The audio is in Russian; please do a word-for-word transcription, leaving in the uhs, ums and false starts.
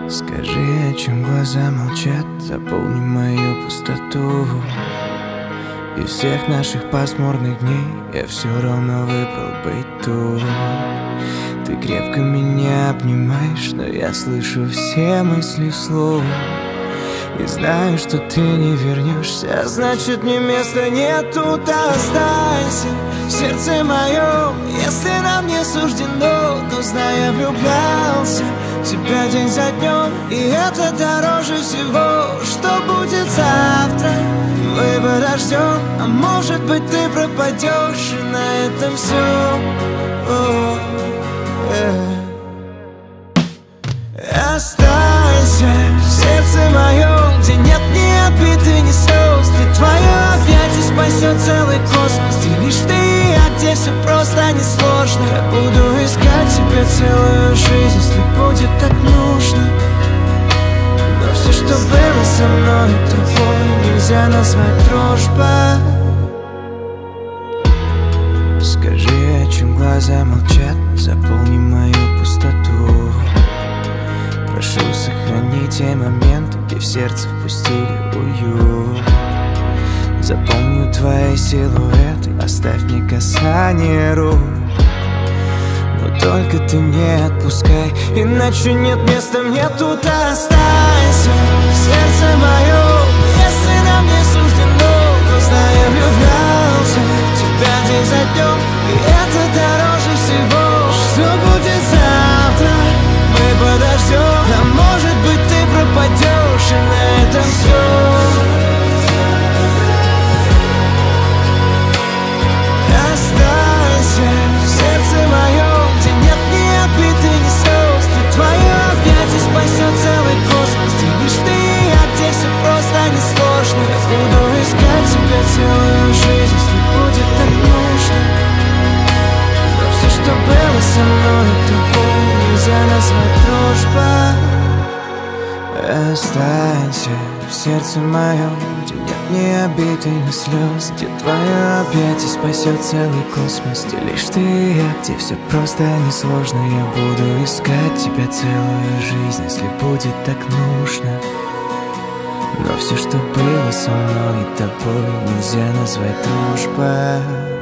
Скажи, о чем глаза молчат, заполни мою пустоту. Из всех наших пасмурных дней я все равно выбрал быть тут. Ты крепко меня обнимаешь, но я слышу все мысли вслух. И знаю, что ты не вернешься, значит мне места нет тут. Останься в сердце моем, если нам не суждено. Но знай, я влюблялся в тебя день за днем, и это дороже всего. Что будет завтра, мы подождем. А может быть ты пропадешь, и на этом все. Останься в сердце моем, где нет ни обид и ни слез, где твое объятие спасет целый космос, где лишь ты и я, где все просто несложно. Я буду искать тебя целую жизнь, если будет так нужно. Но все, что было со мной и тобой, нельзя назвать дружбой. Скажи, о чем глаза молчат, заполни мою пустоту. Прошу, сохрани те моменты, где в сердце впустили уют. Запомню твои силуэты, оставь мне касание рук. Но только ты не отпускай, иначе нет места мне тут. Останься в сердце моем, если нам не суждено. Но знай, я влюблялся в тебя день за днем, и это дороже всего. Что будет завтра, мы подождем. А может быть ты пропадешь, и на этом все. Останься в сердце моем, где нет ни обид и ни слез, где твое объятие спасет целый космос, где лишь ты и я, где все просто несложно. Я буду искать тебя целую жизнь, если будет так нужно. Но все, что было со мной и тобой, нельзя назвать дружбой. Останься в сердце моем, где нет ни обид и ни слез, где твое объятие спасет целый космос, где лишь ты и я, где все просто несложно. Я буду искать тебя целую жизнь, если будет так нужно. Но все, что было со мной и тобой, нельзя назвать дружбой.